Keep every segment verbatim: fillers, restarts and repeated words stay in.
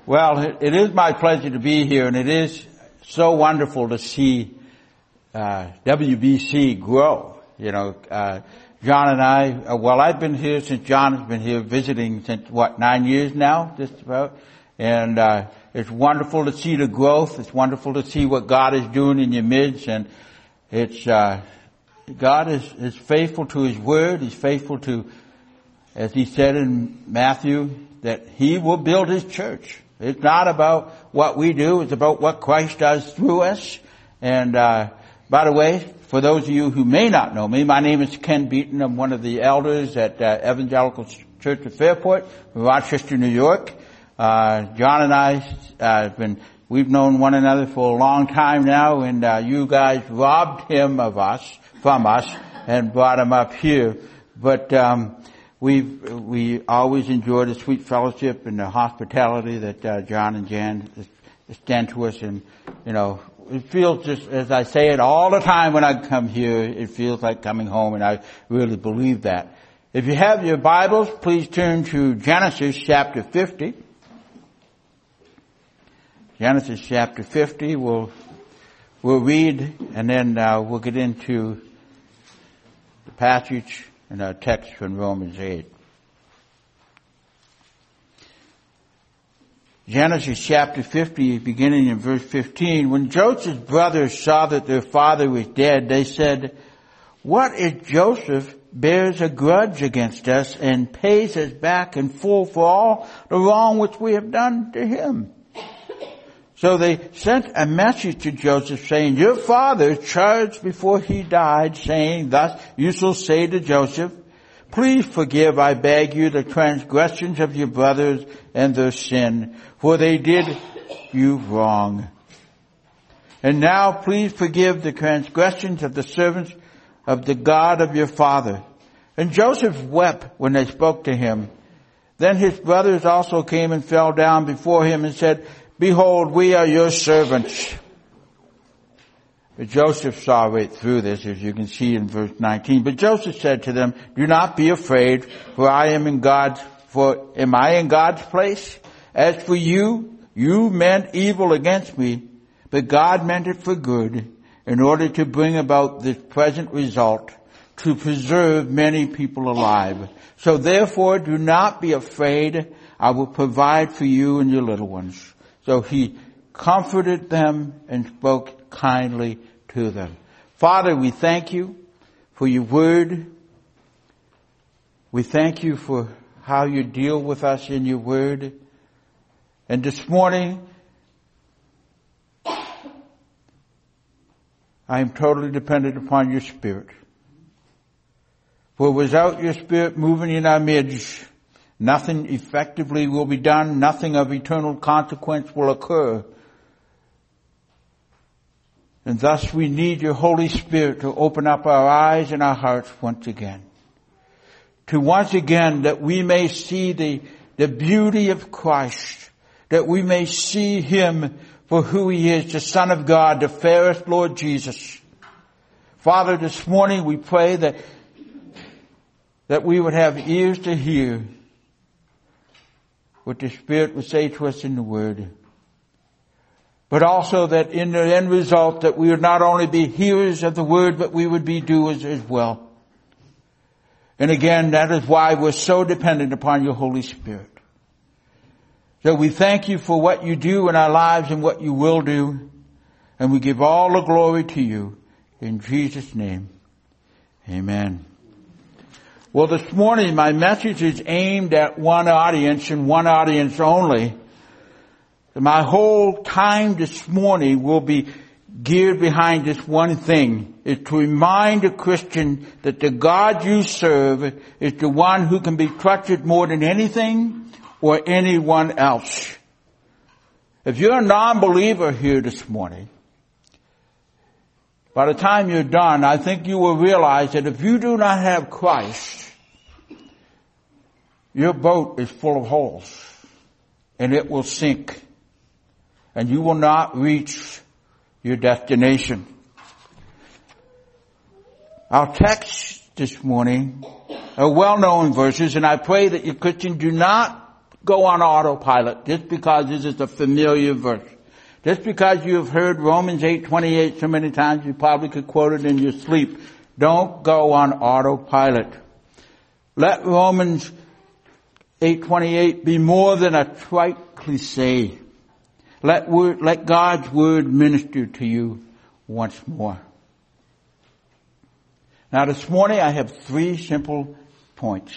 Well, it, it is my pleasure to be here, and it is so wonderful to see uh, W B C grow. You know, uh, John and I, uh, well, I've been here since John has been here visiting since, what, nine years now, just about. And uh, it's wonderful to see the growth. It's wonderful to see what God is doing in your midst. And it's, uh, God is, is faithful to His Word. He's faithful to, as He said in Matthew, that He will build His church. It's not about what we do. It's about what Christ does through us. And, uh, by the way, for those of you who may not know me, my name is Ken Beaton. I'm one of the elders at uh, Evangelical Church of Fairport, Rochester, New York. Uh, John and I, uh, have been, we've known one another for a long time now, and, uh, you guys robbed him of us, from us, and brought him up here. But, um, We've, we always enjoy the sweet fellowship and the hospitality that, uh, John and Jan extend to us. And, you know, it feels just, as I say it all the time when I come here, it feels like coming home, and I really believe that. If you have your Bibles, please turn to Genesis chapter fifty. Genesis chapter fifty, we'll, we'll read, and then, uh, we'll get into the passage and our text from Romans eight. Genesis chapter fifty, beginning in verse fifteen. When Joseph's brothers saw that their father was dead, they said, "What if Joseph bears a grudge against us and pays us back in full for all the wrong which we have done to him?" So they sent a message to Joseph saying, "Your father charged before he died, saying, thus you shall say to Joseph, please forgive, I beg you, the transgressions of your brothers and their sin, for they did you wrong. And now please forgive the transgressions of the servants of the God of your father." And Joseph wept when they spoke to him. Then his brothers also came and fell down before him and said, "Behold, we are your servants." But Joseph saw right through this, as you can see in verse nineteen. But Joseph said to them, "Do not be afraid, for I am in God's, for am I in God's place? As for you, you meant evil against me, but God meant it for good, in order to bring about this present result, to preserve many people alive. So therefore, do not be afraid. I will provide for you and your little ones." So he comforted them and spoke kindly to them. Father, we thank you for your word. We thank you for how you deal with us in your word. And this morning, I am totally dependent upon your Spirit. For without your Spirit moving in our midst, nothing effectively will be done. Nothing of eternal consequence will occur. And thus we need your Holy Spirit to open up our eyes and our hearts once again. To once again that we may see the, the beauty of Christ. That we may see Him for who He is, the Son of God, the fairest Lord Jesus. Father, this morning we pray that, that we would have ears to hear what the Spirit would say to us in the Word. But also that in the end result that we would not only be hearers of the Word, but we would be doers as well. And again, that is why we're so dependent upon your Holy Spirit. So we thank you for what you do in our lives and what you will do. And we give all the glory to you. In Jesus' name, amen. Well, this morning my message is aimed at one audience and one audience only. My whole time this morning will be geared behind this one thing, is to remind a Christian that the God you serve is the one who can be trusted more than anything or anyone else. If you're a non-believer here this morning, by the time you're done, I think you will realize that if you do not have Christ, your boat is full of holes and it will sink and you will not reach your destination. Our text this morning are well-known verses, and I pray that you Christians do not go on autopilot just because this is a familiar verse. Just because you have heard Romans eight twenty-eight so many times, you probably could quote it in your sleep. Don't go on autopilot. Let Romans eight twenty-eight be more than a trite cliche. Let word, let God's word minister to you once more. Now this morning I have three simple points.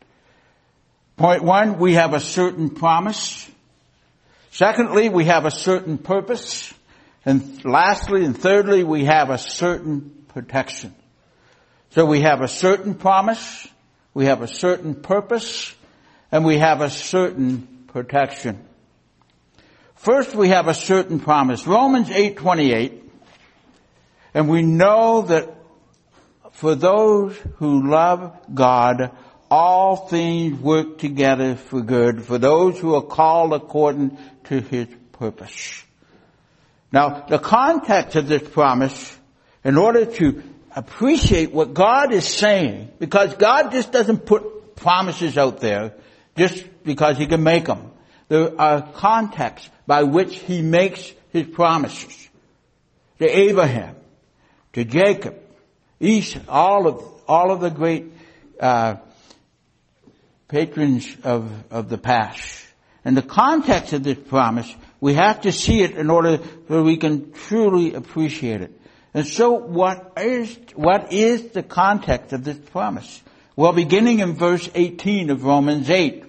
Point one, we have a certain promise. Secondly, we have a certain purpose. And lastly and thirdly, we have a certain protection. So we have a certain promise, we have a certain purpose, and we have a certain protection. First, we have a certain promise. Romans eight twenty-eight. And we know that for those who love God, all things work together for good, for those who are called according to His purpose. Now, the context of this promise, in order to appreciate what God is saying, because God just doesn't put promises out there just because He can make them. There are contexts by which He makes His promises. To Abraham, to Jacob, Esau, all of, all of the great, uh, patrons of, of the past. And the context of this promise, we have to see it in order that we can truly appreciate it. And so what is, what is the context of this promise? Well, beginning in verse eighteen of Romans eight,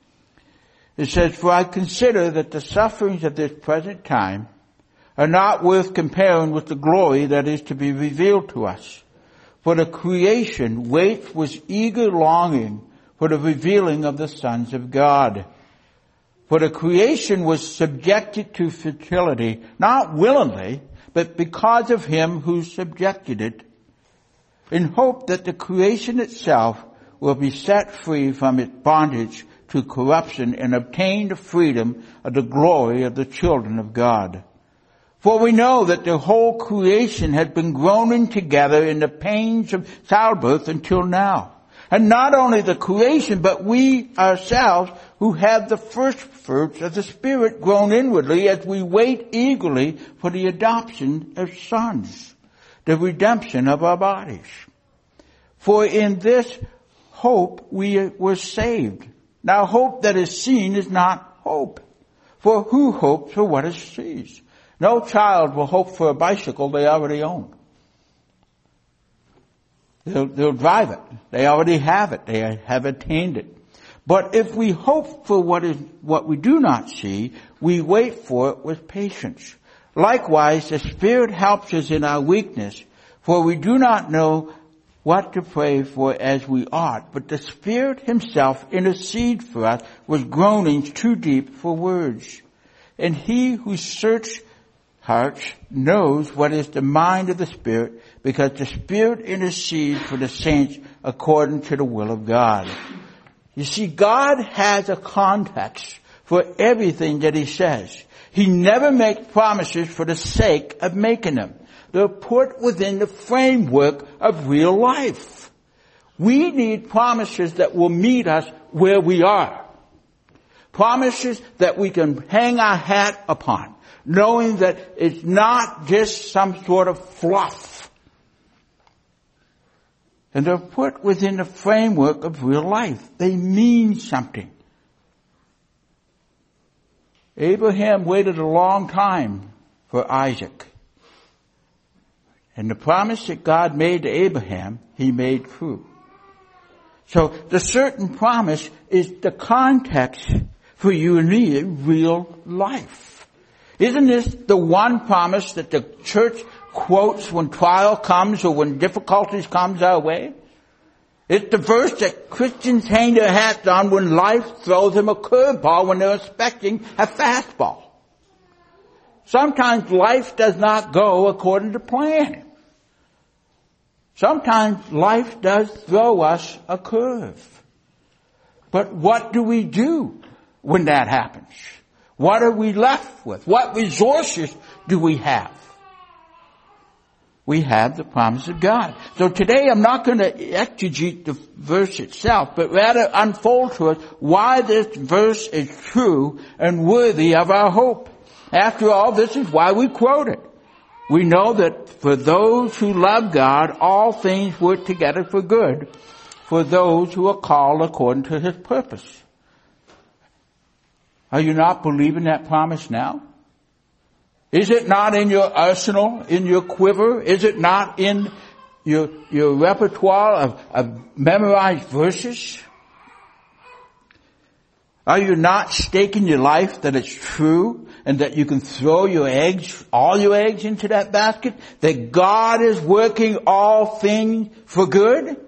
it says, "For I consider that the sufferings of this present time are not worth comparing with the glory that is to be revealed to us. For the creation waits with eager longing for the revealing of the sons of God. For the creation was subjected to futility, not willingly, but because of Him who subjected it, in hope that the creation itself will be set free from its bondage to corruption and obtain the freedom of the glory of the children of God. For we know that the whole creation has been groaning together in the pains of childbirth until now. And not only the creation, but we ourselves who have the first fruits of the Spirit groan inwardly as we wait eagerly for the adoption of sons, the redemption of our bodies. For in this hope we were saved. Now hope that is seen is not hope. For who hopes for what is seen? No child will hope for a bicycle they already own. They'll, they'll drive it. They already have it. They have attained it. But if we hope for what is, what we do not see, we wait for it with patience. Likewise, the Spirit helps us in our weakness, for we do not know what to pray for as we ought. But the Spirit Himself intercedes for us with groanings too deep for words. And He who searches hearts knows what is the mind of the Spirit, because the Spirit intercedes for the saints according to the will of God. You see, God has a context for everything that He says. He never makes promises for the sake of making them. They're put within the framework of real life. We need promises that will meet us where we are. Promises that we can hang our hat upon, knowing that it's not just some sort of fluff. And they're put within the framework of real life. They mean something. Abraham waited a long time for Isaac. And the promise that God made to Abraham, He made true. So the certain promise is the context for you and me in real life. Isn't this the one promise that the church quotes when trial comes or when difficulties comes our way? It's the verse that Christians hang their hats on when life throws them a curveball when they're expecting a fastball. Sometimes life does not go according to plan. Sometimes life does throw us a curve. But what do we do when that happens? What are we left with? What resources do we have? we have the promise of God. So today I'm not going to exegete the verse itself, but rather unfold to us why this verse is true and worthy of our hope. After all, this is why we quote it. We know that for those who love God, all things work together for good, for those who are called according to His purpose. Are you not believing that promise now? Is it not in your arsenal, in your quiver? Is it not in your, your repertoire of, of memorized verses? Are you not staking your life that it's true and that you can throw your eggs, all your eggs into that basket? That God is working all things for good?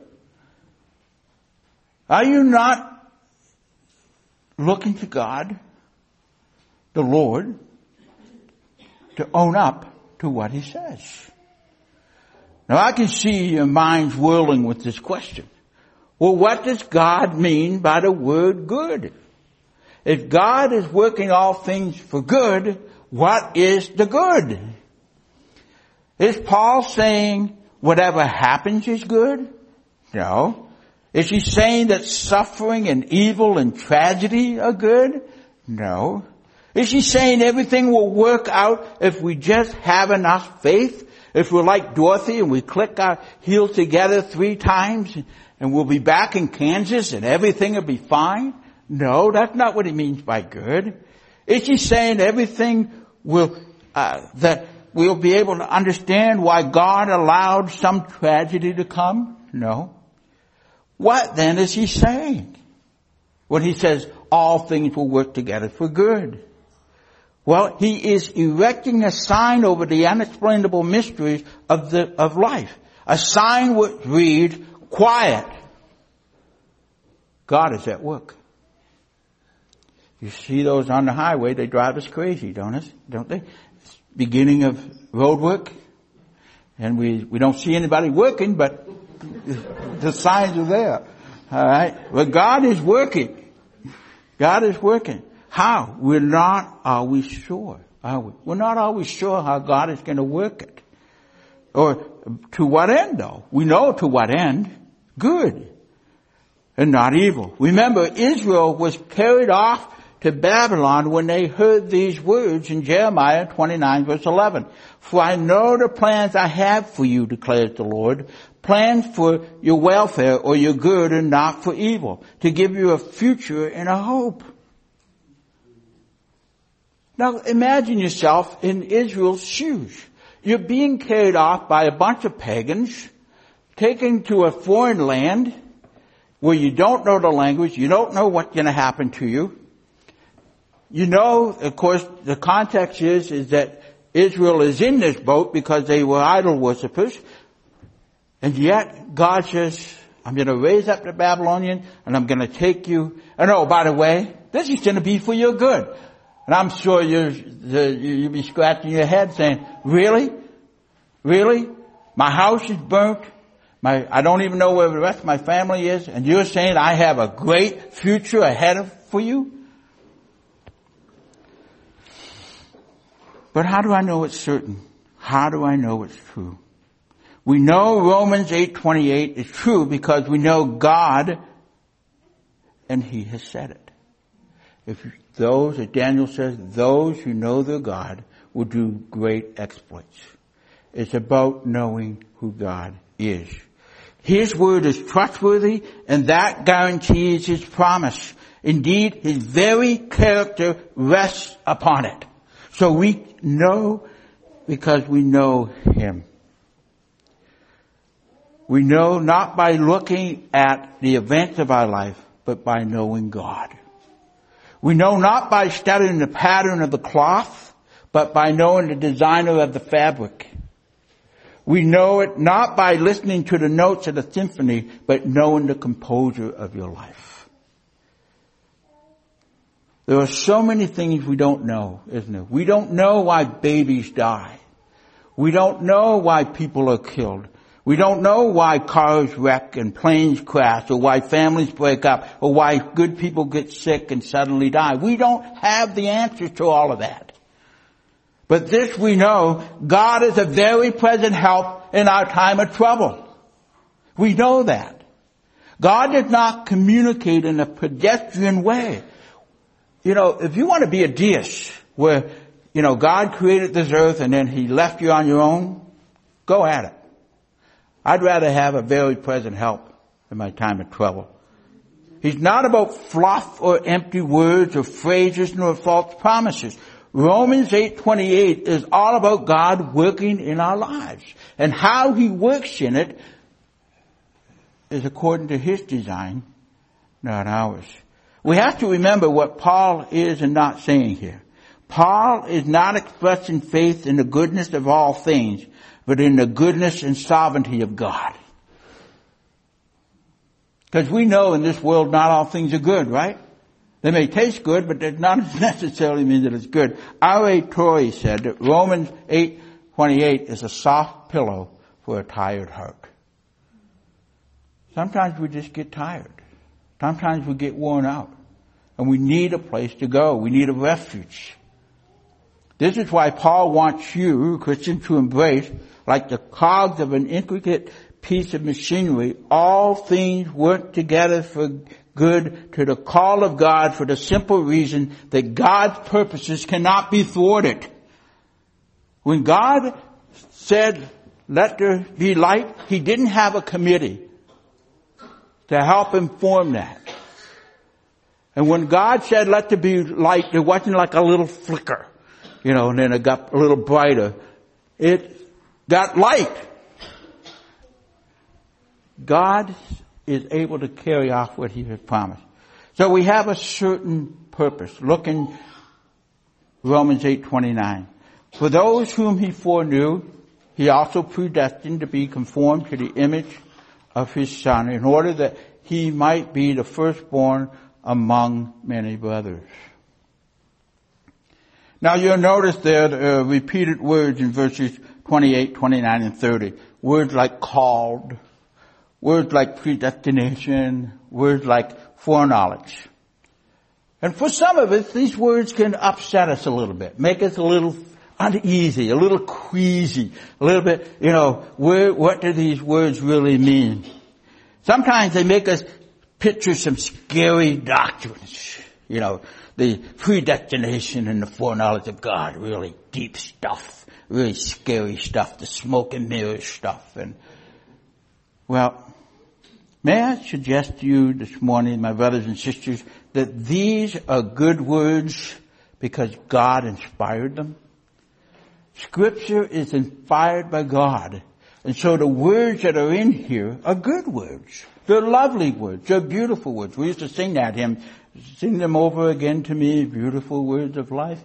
Are you not looking to God, the Lord, to own up to what He says? Now I can see your minds whirling with this question. Well, what does God mean by the word good? If God is working all things for good, what is the good? Is Paul saying whatever happens is good? No. Is he saying that suffering and evil and tragedy are good? No. Is he saying everything will work out if we just have enough faith? If we're like Dorothy and we click our heels together three times and we'll be back in Kansas and everything will be fine? No, that's not what he means by good. Is he saying everything will, uh, that we'll be able to understand why God allowed some tragedy to come? No. What then is he saying when he says all things will work together for good? Well, he is erecting a sign over the unexplainable mysteries of the, of life. A sign would read, quiet. God is at work. You see those on the highway, they drive us crazy, don't it? Don't they? It's beginning of road work. And we, we don't see anybody working, but the signs are there. All right? But God is working. God is working. How? We're not always sure, are we? We're not always sure how God is going to work it. Or to what end, though? We know to what end. Good. And not evil. Remember, Israel was carried off to Babylon when they heard these words in Jeremiah twenty-nine verse eleven. For I know the plans I have for you, declares the Lord. Plans for your welfare or your good and not for evil. To give you a future and a hope. Now imagine yourself in Israel's shoes. You're being carried off by a bunch of pagans, taken to a foreign land where you don't know the language, you don't know what's going to happen to you. You know, of course, the context is, is that Israel is in this boat because they were idol worshippers. And yet, God says, I'm going to raise up the Babylonian and I'm going to take you. And oh, by the way, this is going to be for your good. And I'm sure you're, you'll be scratching your head saying, really? Really? My house is burnt. My, I don't even know where the rest of my family is. And you're saying I have a great future ahead of, for you? But how do I know it's certain? How do I know it's true? We know Romans eight twenty-eight is true because we know God and He has said it. If those, as Daniel says, those who know their God will do great exploits. It's about knowing who God is. His word is trustworthy and that guarantees His promise. Indeed, His very character rests upon it. So we know because we know Him. We know not by looking at the events of our life, but by knowing God. We know not by studying the pattern of the cloth, but by knowing the designer of the fabric. We know it not by listening to the notes of the symphony, but knowing the composer of your life. There are so many things we don't know, isn't there? We don't know why babies die. We don't know why people are killed. We don't know why cars wreck and planes crash, or why families break up, or why good people get sick and suddenly die. We don't have the answers to all of that. But this we know, God is a very present help in our time of trouble. We know that. God did not communicate in a pedestrian way. You know, if you want to be a deist, where, you know, God created this earth and then He left you on your own, go at it. I'd rather have a very present help in my time of trouble. He's not about fluff or empty words or phrases nor false promises. Romans eight twenty-eight is all about God working in our lives. And how He works in it is according to His design, not ours. We have to remember what Paul is and not saying here. Paul is not expressing faith in the goodness of all things, but in the goodness and sovereignty of God. Because we know in this world not all things are good, right? They may taste good, but that not necessarily mean that it's good. R A Torrey said that Romans eight twenty-eight is a soft pillow for a tired heart. Sometimes we just get tired. Sometimes we get worn out. And we need a place to go. We need a refuge. This is why Paul wants you, Christians, to embrace, like the cogs of an intricate piece of machinery, all things work together for good to the call of God, for the simple reason that God's purposes cannot be thwarted. When God said, let there be light, He didn't have a committee to help Him form that. And when God said, let there be light, there wasn't like a little flicker, you know, and then it got a little brighter. It got light. God is able to carry off what He has promised. So we have a certain purpose. Look in Romans eight twenty-nine. For those whom He foreknew, He also predestined to be conformed to the image of His Son, in order that He might be the firstborn among many brothers. Now you'll notice there the uh, repeated words in verses twenty-eight, twenty-nine, and thirty. Words like called, words like predestination, words like foreknowledge. And for some of us, these words can upset us a little bit, make us a little uneasy, a little queasy, a little bit, you know, where, what do these words really mean? Sometimes they make us picture some scary doctrines, you know, the predestination and the foreknowledge of God, really deep stuff, really scary stuff, the smoke and mirrors stuff. And, well, may I suggest to you this morning, my brothers and sisters, that these are good words because God inspired them? Scripture is inspired by God. And so the words that are in here are good words. They're lovely words. They're beautiful words. We used to sing that hymn, sing them over again to me, beautiful words of life.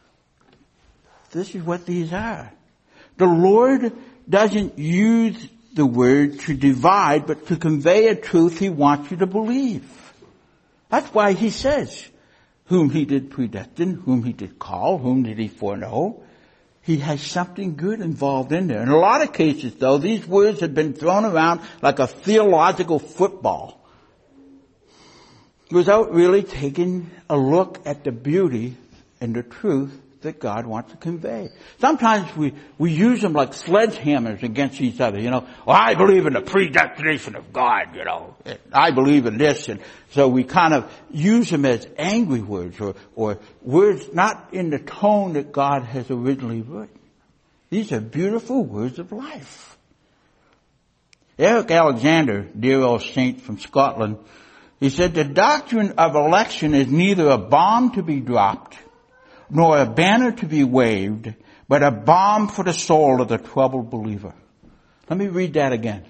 This is what these are. The Lord doesn't use the word to divide, but to convey a truth He wants you to believe. That's why He says, whom He did predestine, whom He did call, whom did He foreknow. He has something good involved in there. In a lot of cases, though, these words have been thrown around like a theological football without really taking a look at the beauty and the truth that God wants to convey. Sometimes we, we use them like sledgehammers against each other, you know. Well, I believe in the predestination of God, you know. I believe in this. And so we kind of use them as angry words or, or words not in the tone that God has originally written. These are beautiful words of life. Eric Alexander, dear old saint from Scotland, he said, the doctrine of election is neither a bomb to be dropped nor a banner to be waved, but a balm for the soul of the troubled believer. Let me read that again.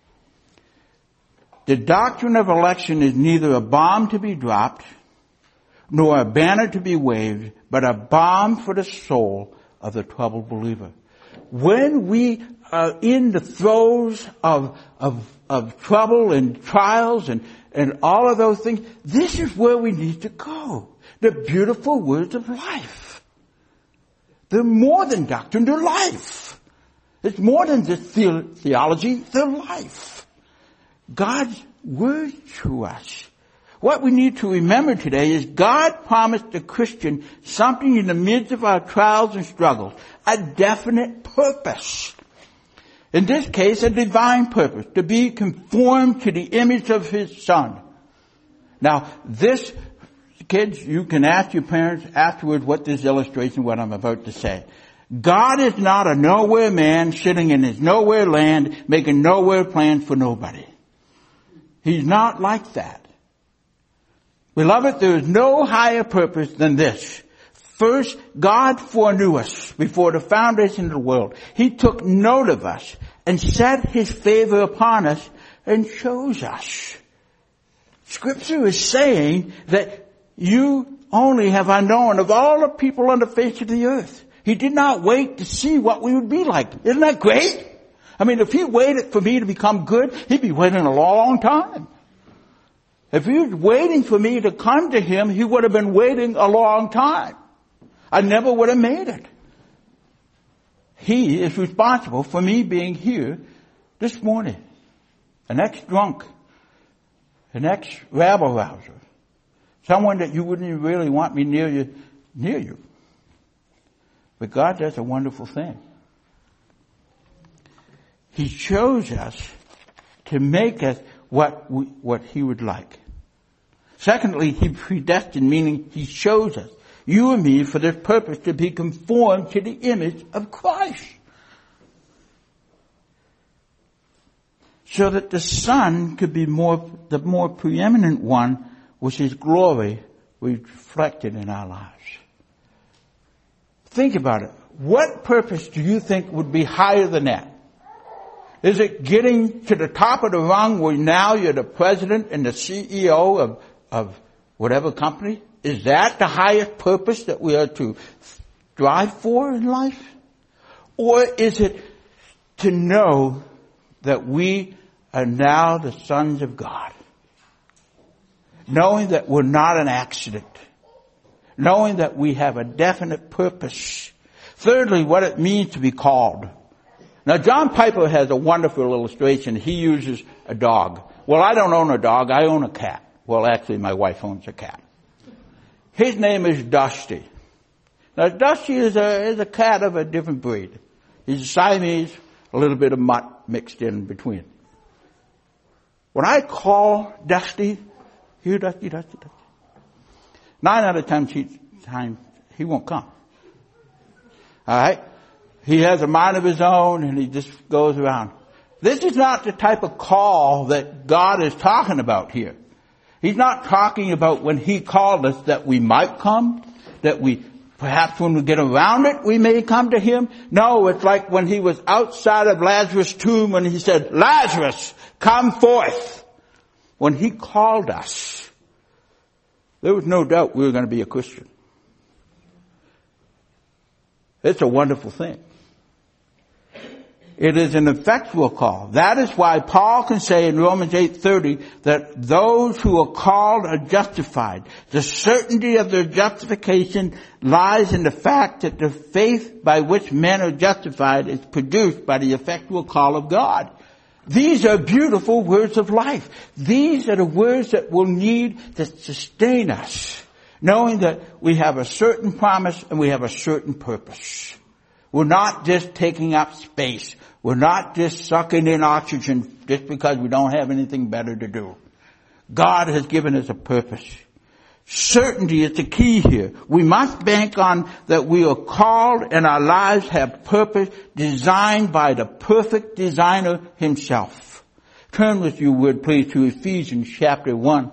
The doctrine of election is neither a bomb to be dropped, nor a banner to be waved, but a balm for the soul of the troubled believer. When we are in the throes of, of, of trouble and trials and, and all of those things, this is where we need to go. The beautiful words of life. They're more than doctrine, they're life. It's more than just the- theology, they're life. God's word to us. what we need to remember today is God promised the Christian something in the midst of our trials and struggles, a definite purpose. In this case, a divine purpose, to be conformed to the image of His Son. Now, this, kids, you can ask your parents afterwards what this illustration, what I'm about to say. God is not a nowhere man sitting in His nowhere land making nowhere plans for nobody. He's not like that. Beloved, there is no higher purpose than this. First, God foreknew us before the foundation of the world. He took note of us and set His favor upon us and chose us. Scripture is saying that you only have I known of all the people on the face of the earth. He did not wait to see what we would be like. Isn't that great? I mean, if He waited for me to become good, He'd be waiting a long time. If He was waiting for me to come to Him, He would have been waiting a long time. I never would have made it. He is responsible for me being here this morning. An ex-drunk, an ex-rabble-rouser, someone that you wouldn't even really want me near you, near you. But God does a wonderful thing. He chose us to make us what we, what He would like. Secondly, He predestined, meaning He chose us, you and me, for this purpose, to be conformed to the image of Christ. So that the Son could be more, the more preeminent one, with His glory reflected in our lives. Think about it. What purpose do you think would be higher than that? Is it getting to the top of the rung where now you're the president and the C E O of, of whatever company? Is that the highest purpose that we are to strive for in life? Or is it to know that we are now the sons of God? Knowing that we're not an accident. Knowing that we have a definite purpose. Thirdly, what it means to be called. Now, John Piper has a wonderful illustration. He uses a dog. Well, I don't own a dog. I own a cat. Well, actually, my wife owns a cat. His name is Dusty. Now, Dusty is a, is a cat of a different breed. He's a Siamese, a little bit of mutt mixed in between. When I call Dusty, here, Dusty, Dusty, Dusty. Nine out of ten times, he won't come. All right? He has a mind of his own and he just goes around. This is not the type of call that God is talking about here. He's not talking about when He called us that we might come, that we, perhaps when we get around it, we may come to Him. No, it's like when He was outside of Lazarus' tomb when He said, Lazarus, come forth. When He called us, there was no doubt we were going to be a Christian. It's a wonderful thing. It is an effectual call. That is why Paul can say in Romans eight thirty that those who are called are justified. The certainty of their justification lies in the fact that the faith by which men are justified is produced by the effectual call of God. These are beautiful words of life. These are the words that we'll need to sustain us, knowing that we have a certain promise and we have a certain purpose. We're not just taking up space. We're not just sucking in oxygen just because we don't have anything better to do. God has given us a purpose. Certainty is the key here. We must bank on that we are called and our lives have purpose designed by the perfect designer Himself. Turn with you, would please, to Ephesians chapter one.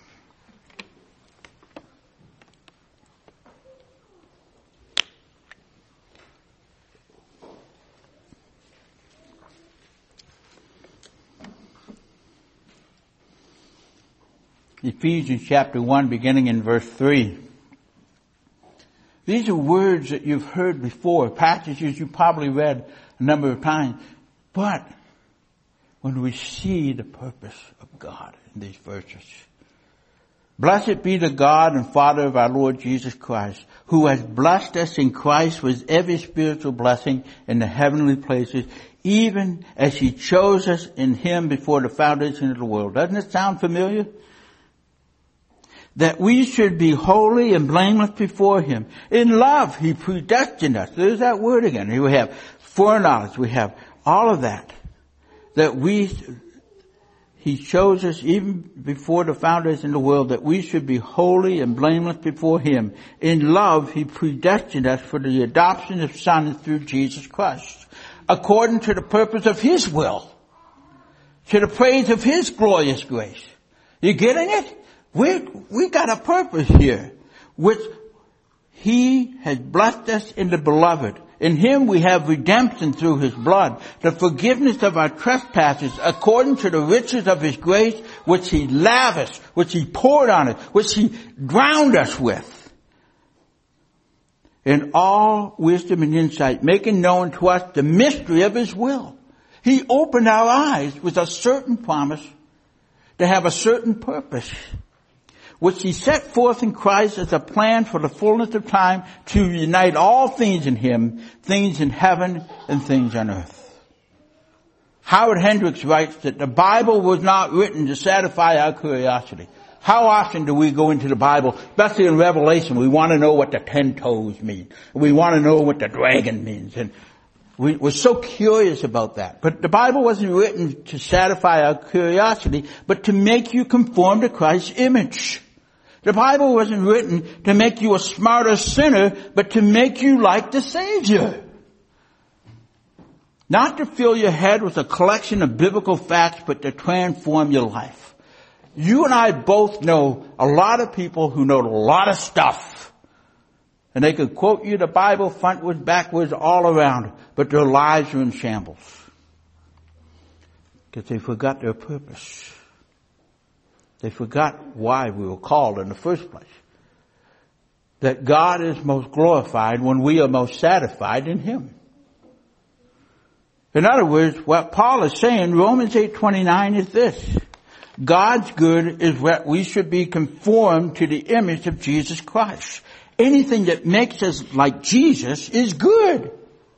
Ephesians chapter one, beginning in verse three. These are words that you've heard before, passages you probably read a number of times. But when we see the purpose of God in these verses, blessed be the God and Father of our Lord Jesus Christ, who has blessed us in Christ with every spiritual blessing in the heavenly places, even as He chose us in Him before the foundation of the world. Doesn't it sound familiar? that we should be holy and blameless before Him. In love, He predestined us. There's that word again. Here we have foreknowledge. We have all of that. That we, He chose us even before the foundation of the world that we should be holy and blameless before Him. In love, He predestined us for the adoption of sons through Jesus Christ, according to the purpose of His will, to the praise of His glorious grace. You getting it? We, we got a purpose here, which He has blessed us in the beloved. In Him we have redemption through His blood, the forgiveness of our trespasses according to the riches of His grace, which He lavished, which He poured on us, which He drowned us with. In all wisdom and insight, making known to us the mystery of His will. He opened our eyes with a certain promise to have a certain purpose, which He set forth in Christ as a plan for the fullness of time to unite all things in Him, things in heaven and things on earth. Howard Hendricks writes that the Bible was not written to satisfy our curiosity. How often do we go into the Bible, especially in Revelation, we want to know what the ten toes mean. We want to know what the dragon means. And we, we're so curious about that. But the Bible wasn't written to satisfy our curiosity, but to make you conform to Christ's image. The Bible wasn't written to make you a smarter sinner, but to make you like the Savior. Not to fill your head with a collection of biblical facts, but to transform your life. You and I both know a lot of people who know a lot of stuff. And they could quote you the Bible frontwards, backwards, all around, but their lives are in shambles. Because they forgot their purpose. They forgot why we were called in the first place. That God is most glorified when we are most satisfied in Him. In other words, what Paul is saying, Romans eight twenty-nine is this. God's good is that we should be conformed to the image of Jesus Christ. Anything that makes us like Jesus is good.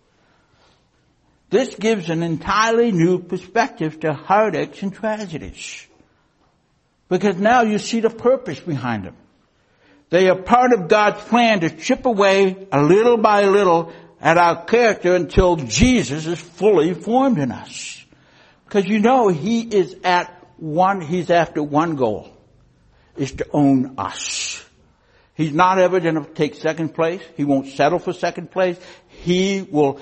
This gives an entirely new perspective to heartaches and tragedies. Because now you see the purpose behind them. They are part of God's plan to chip away a little by little at our character until Jesus is fully formed in us. Because you know He is at one, He's after one goal, is to own us. He's not ever going to take second place. He won't settle for second place. He will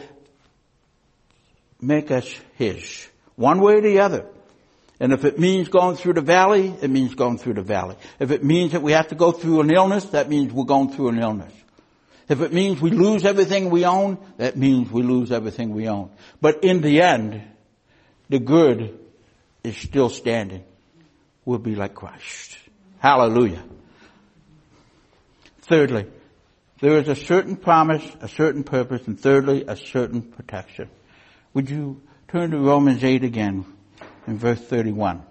make us His, one way or the other. And if it means going through the valley, it means going through the valley. If it means that we have to go through an illness, that means we're going through an illness. If it means we lose everything we own, that means we lose everything we own. But in the end, the good is still standing. We'll be like Christ. Hallelujah. Thirdly, there is a certain promise, a certain purpose, and thirdly, a certain protection. Would you turn to Romans eight again? In verse thirty-one.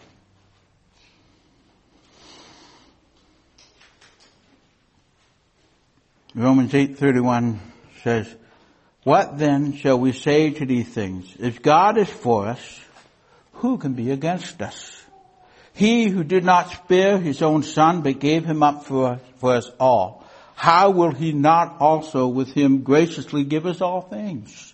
Romans eight thirty-one says, what then shall we say to these things? If God is for us, who can be against us? He who did not spare His own Son, but gave Him up for us, for us all, how will He not also with Him graciously give us all things?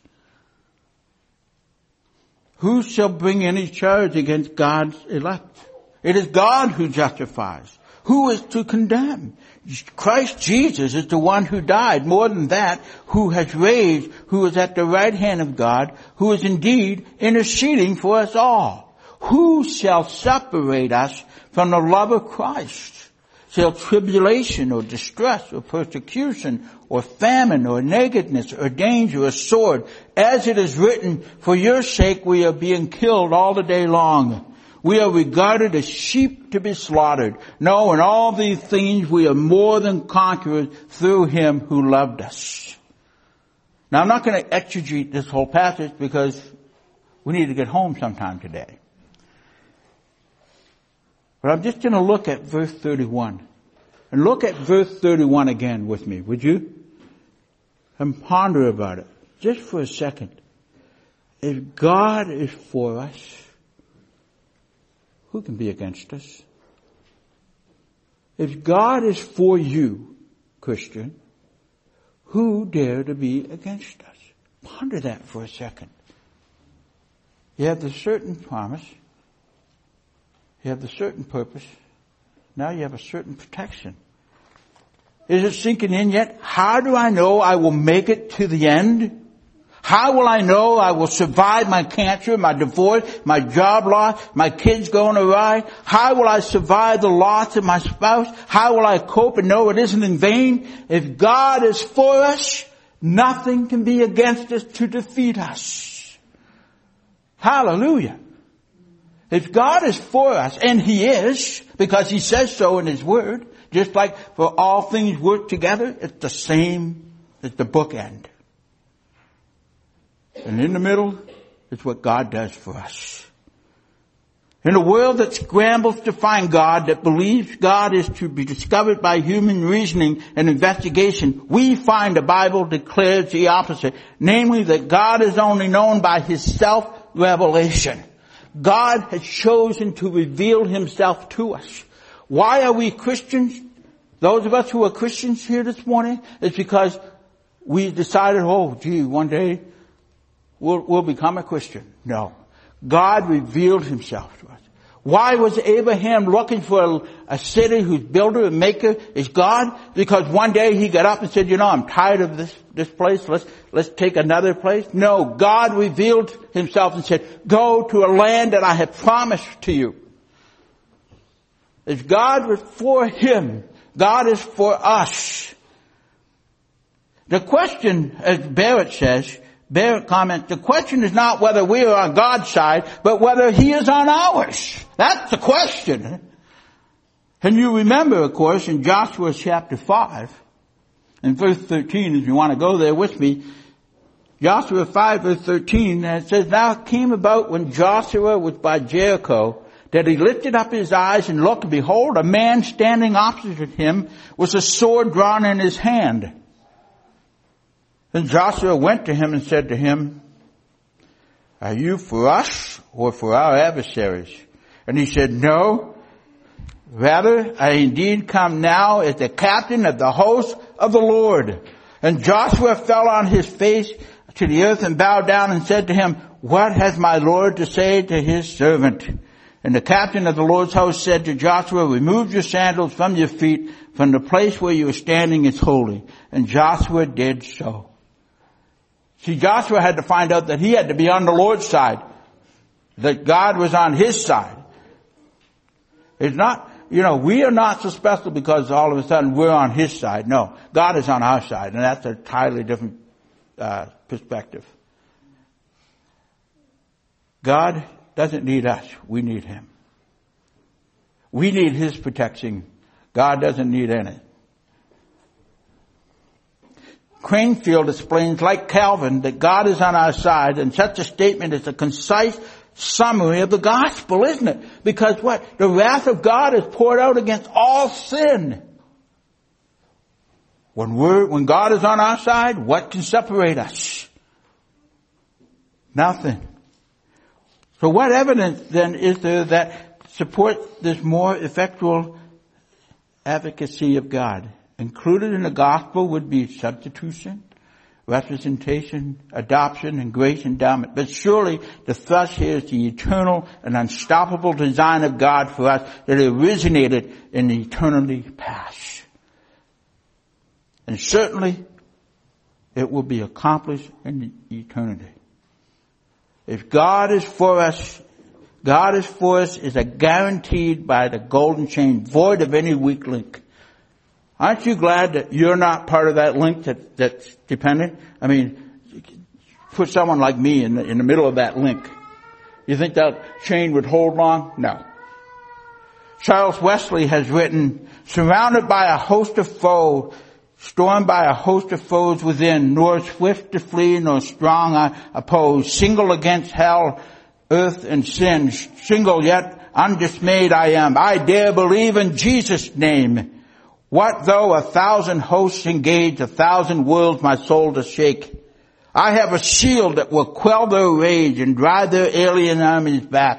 Who shall bring any charge against God's elect? It is God who justifies. Who is to condemn? Christ Jesus is the one who died. More than that, who has raised, who is at the right hand of God, who is indeed interceding for us all. Who shall separate us from the love of Christ? Shall tribulation or distress or persecution or famine or nakedness or danger or sword, as it is written, for your sake we are being killed all the day long. We are regarded as sheep to be slaughtered. No, in all these things we are more than conquerors through Him who loved us. Now I'm not going to exegete this whole passage because we need to get home sometime today. But I'm just going to look at verse thirty-one. And look at verse thirty-one again with me, would you? And ponder about it just for a second. If God is for us, who can be against us? If God is for you, Christian, who dare to be against us? Ponder that for a second. You have the certain promise. You have the certain purpose. Now you have a certain protection. Is it sinking in yet? How do I know I will make it to the end? How will I know I will survive my cancer, my divorce, my job loss, my kids going awry? How will I survive the loss of my spouse? How will I cope and know it isn't in vain? If God is for us, nothing can be against us to defeat us. Hallelujah. If God is for us, and He is, because He says so in His Word, just like for all things work together, it's the same as the bookend. And in the middle is what God does for us. In a world that scrambles to find God, that believes God is to be discovered by human reasoning and investigation, we find the Bible declares the opposite. Namely, that God is only known by His self-revelation. God has chosen to reveal Himself to us. Why are we Christians? Those of us who are Christians here this morning, it's because we decided, oh gee, one day We'll, we'll become a Christian. No. God revealed Himself to us. Why was Abraham looking for a, a city whose builder and maker is God? Because one day he got up and said, you know, I'm tired of this, this place. Let's, let's take another place. No. God revealed Himself and said, go to a land that I have promised to you. If God was for him, God is for us. The question, as Barrett says, Barrett comments, the question is not whether we are on God's side, but whether He is on ours. That's the question. And you remember, of course, in Joshua chapter five, in verse thirteen, if you want to go there with me, Joshua five verse thirteen, and it says, now it came about when Joshua was by Jericho, that he lifted up his eyes and looked, and behold, a man standing opposite him with a sword drawn in his hand. Then Joshua went to him and said to him, are you for us or for our adversaries? And he said, no, rather I indeed come now as the captain of the host of the Lord. And Joshua fell on his face to the earth and bowed down and said to him, what has my Lord to say to his servant? And the captain of the Lord's host said to Joshua, remove your sandals from your feet, from the place where you are standing is holy. And Joshua did so. See, Joshua had to find out that he had to be on the Lord's side, that God was on his side. It's not, you know, we are not so special because all of a sudden we're on His side. No, God is on our side, and that's a entirely different uh, perspective. God doesn't need us. We need Him. We need His protection. God doesn't need any. Cranfield explains, like Calvin, that God is on our side, and such a statement is a concise summary of the gospel, isn't it? Because what? The wrath of God is poured out against all sin. When we're, when God is on our side, what can separate us? Nothing. So what evidence then is there that supports this more effectual advocacy of God? Included in the gospel would be substitution, representation, adoption, and grace endowment. But surely the thrust here is the eternal and unstoppable design of God for us that originated in the eternity past. And certainly it will be accomplished in eternity. If God is for us, God is for us is a guaranteed by the golden chain, void of any weak link. Aren't you glad that you're not part of that link that, that's dependent? I mean, put someone like me in the, in the middle of that link. You think that chain would hold long? No. Charles Wesley has written, surrounded by a host of foes, stormed by a host of foes within, nor swift to flee, nor strong I oppose, single against hell, earth, and sin, single yet undismayed I am. I dare believe in Jesus' name. What though a thousand hosts engage, a thousand worlds my soul to shake? I have a shield that will quell their rage and drive their alien armies back.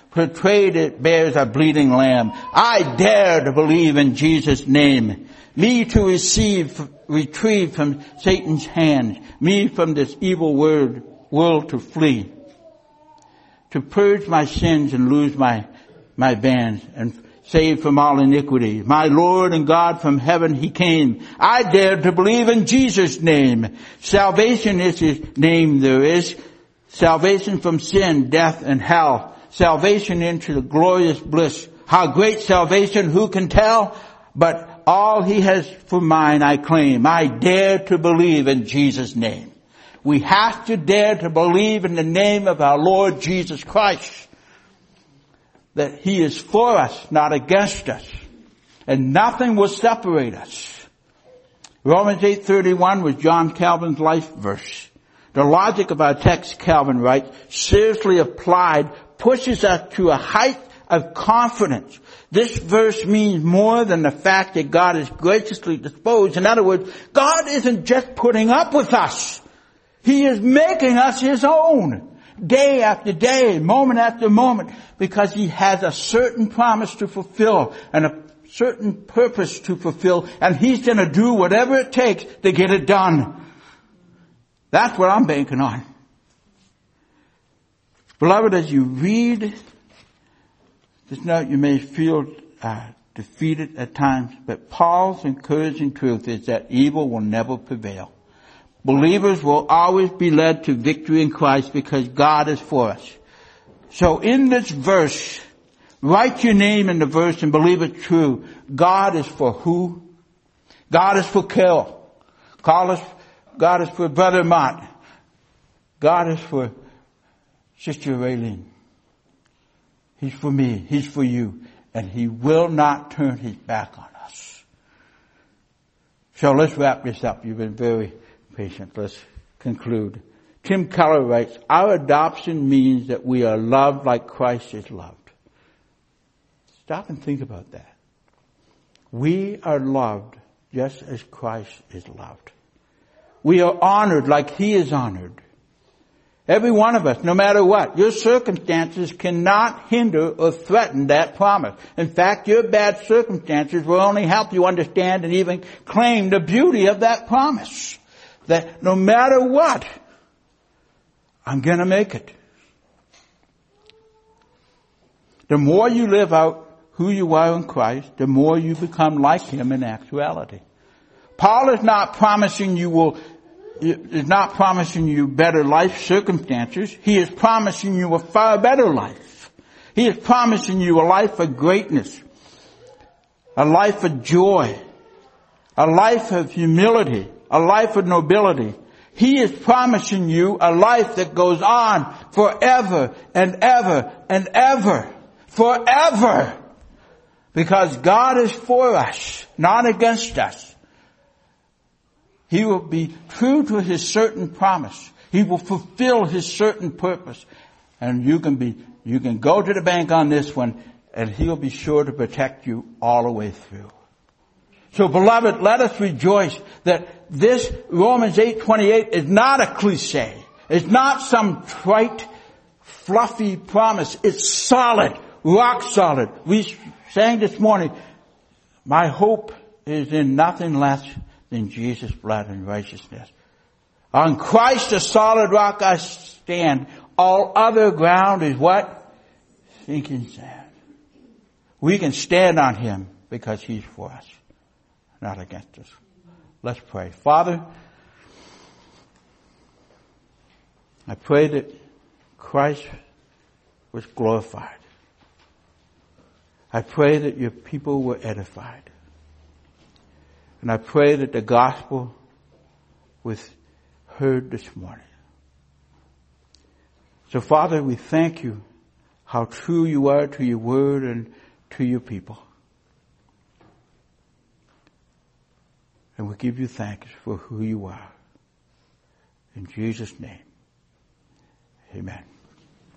portrayed it bears a bleeding lamb. I dare to believe in Jesus' name. Me to receive, retrieve from Satan's hands. Me from this evil word, world to flee. To purge my sins and lose my, my bands and save from all iniquity. My Lord and God from heaven He came. I dare to believe in Jesus' name. Salvation is His name there is. Salvation from sin, death, and hell. Salvation into the glorious bliss. How great salvation, who can tell? But all He has for mine I claim. I dare to believe in Jesus' name. We have to dare to believe in the name of our Lord Jesus Christ. That He is for us, not against us. And nothing will separate us. Romans eight thirty-one was John Calvin's life verse. The logic of our text, Calvin writes, seriously applied, pushes us to a height of confidence. This verse means more than the fact that God is graciously disposed. In other words, God isn't just putting up with us. He is making us His own. Day after day, moment after moment, because He has a certain promise to fulfill and a certain purpose to fulfill, and He's going to do whatever it takes to get it done. That's what I'm banking on. Beloved, as you read this note, you may feel uh, defeated at times, but Paul's encouraging truth is that evil will never prevail. Believers will always be led to victory in Christ because God is for us. So in this verse, write your name in the verse and believe it true. God is for who? God is for Carol. God is for Brother Mott. God is for Sister Raylene. He's for me. He's for you. And He will not turn His back on us. So let's wrap this up. You've been very patient. Let's conclude. Tim Keller writes, our adoption means that we are loved like Christ is loved. Stop and think about that. We are loved just as Christ is loved. We are honored like He is honored. Every one of us, no matter what. Your circumstances cannot hinder or threaten that promise. In fact, your bad circumstances will only help you understand and even claim the beauty of that promise. That no matter what, I'm going to make it. The more you live out who you are in Christ, the more you become like Him in actuality. Paul is not promising you will, is not promising you better life circumstances. He is promising you a far better life. He is promising you a life of greatness, a life of joy, a life of humility, a life of nobility. He is promising you a life that goes on forever and ever and ever. Forever. Because God is for us, not against us. He will be true to His certain promise. He will fulfill His certain purpose. And you can be, you can go to the bank on this one, and He'll be sure to protect you all the way through. So beloved, let us rejoice that this Romans eight twenty-eight is not a cliche. It's not some trite, fluffy promise. It's solid, rock solid. We sang this morning, my hope is in nothing less than Jesus' blood and righteousness. On Christ, a solid rock I stand. All other ground is what? Sinking sand. We can stand on Him because He's for us, not against us. Let's pray. Father, I pray that Christ was glorified. I pray that your people were edified. And I pray that the gospel was heard this morning. So Father, we thank you how true you are to your word and to your people. And we give you thanks for who you are. In Jesus' name, amen.